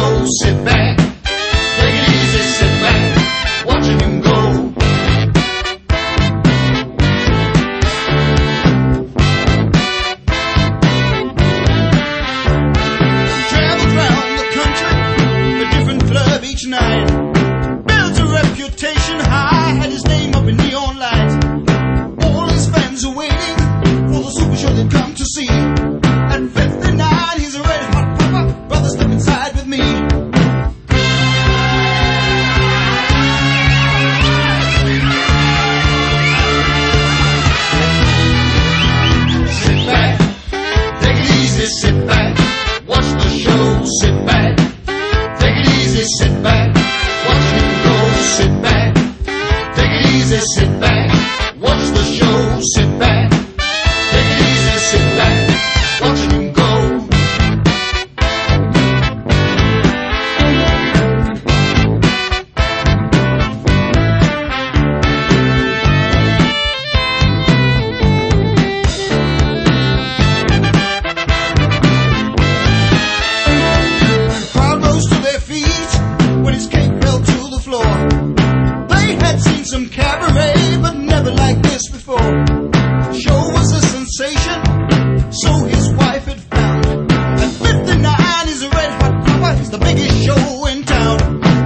show. Sit back, take it easy, sit back, watching him go. Each night built a reputation high, had his name up in neon lights. All his fans are waiting for the super show they've come to see. At 59 he's a red hot papa, brother step inside with me. Sit back, take it easy, sit back, watch the show, sit back. Sit back, watch him go. Sit back, take it easy. Sit back, watch the show. Sit back, take it easy. Sit back, watch him go. The crowd rose to their feet when his cape fell to the floor. They had seen some cabaret, but never like this before. The show was a sensation, so his wife had found. At 59 he's a red hot papa, he's the biggest show in town.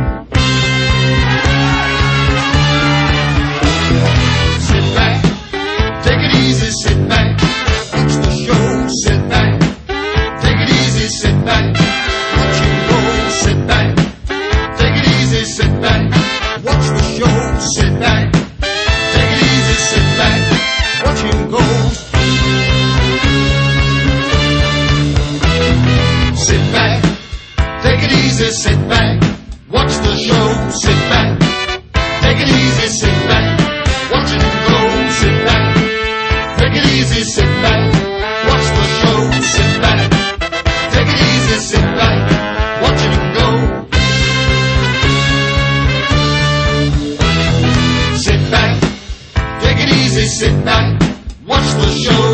Sit back, take it easy, sit back, watch the show. Sit back, take it easy, sit back, watch him go. Sit back, sit back, watch the show. Sit back, take it easy, sit back, watch him go. Sit back, take it easy, sit back, watch the show. Sit back, take it easy, sit back, watch him go. Sit back, take it easy, sit back, watch the show. Sit back, take it easy, sit back, watch him go. Sit back, watch the show.